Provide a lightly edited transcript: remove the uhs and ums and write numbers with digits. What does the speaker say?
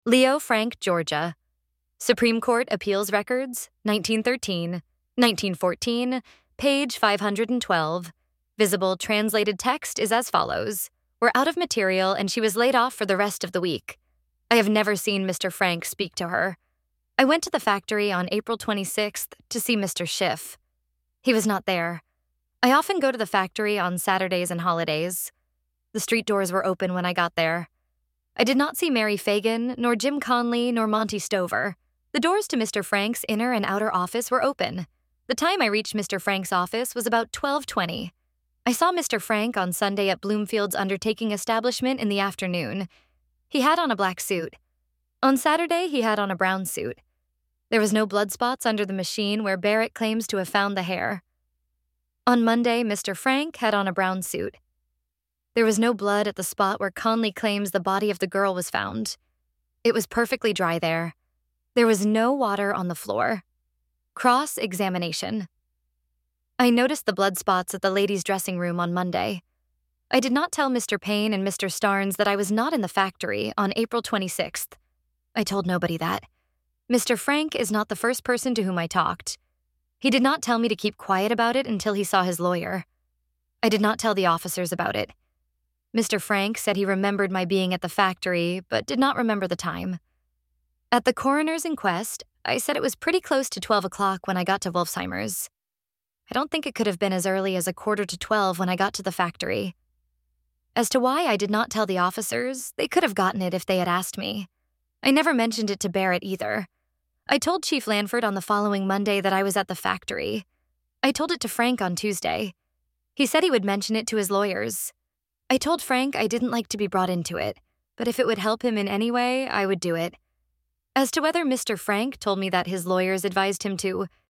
Leo Frank, Georgia. Supreme Court Appeals Records, 1913, 1914, page 512. Visible translated text is as follows. We're out of material and she was laid off for the rest of the week. I have never seen Mr. Frank speak to her. I went to the factory on April 26th to see Mr. Schiff. He was not there. I often go to the factory on Saturdays and holidays. The street doors were open when I got there. I did not see Mary Fagan, nor Jim Conley, nor Monty Stover. The doors to Mr. Frank's inner and outer office were open. The time I reached Mr. Frank's office was about 12:20. I saw Mr. Frank on Sunday at Bloomfield's undertaking establishment in the afternoon. He had on a black suit. On Saturday, he had on a brown suit. There was no blood spots under the machine where Barrett claims to have found the hair. On Monday, Mr. Frank had on a brown suit. There was no blood at the spot where Conley claims the body of the girl was found. It was perfectly dry there. There was no water on the floor. Cross-examination. I noticed the blood spots at the ladies' dressing room on Monday. I did not tell Mr. Payne and Mr. Starnes that I was not in the factory on April 26th. I told nobody that. Mr. Frank is not the first person to whom I talked. He did not tell me to keep quiet about it until he saw his lawyer. I did not tell the officers about it. Mr. Frank said he remembered my being at the factory, but did not remember the time. At the coroner's inquest, I said it was pretty close to 12 o'clock when I got to Wolfsheimer's. I don't think it could have been as early as 11:45 when I got to the factory. As to why I did not tell the officers, they could have gotten it if they had asked me. I never mentioned it to Barrett either. I told Chief Lanford on the following Monday that I was at the factory. I told it to Frank on Tuesday. He said he would mention it to his lawyers. I told Frank I didn't like to be brought into it, but if it would help him in any way, I would do it. As to whether Mr. Frank told me that his lawyers advised him to,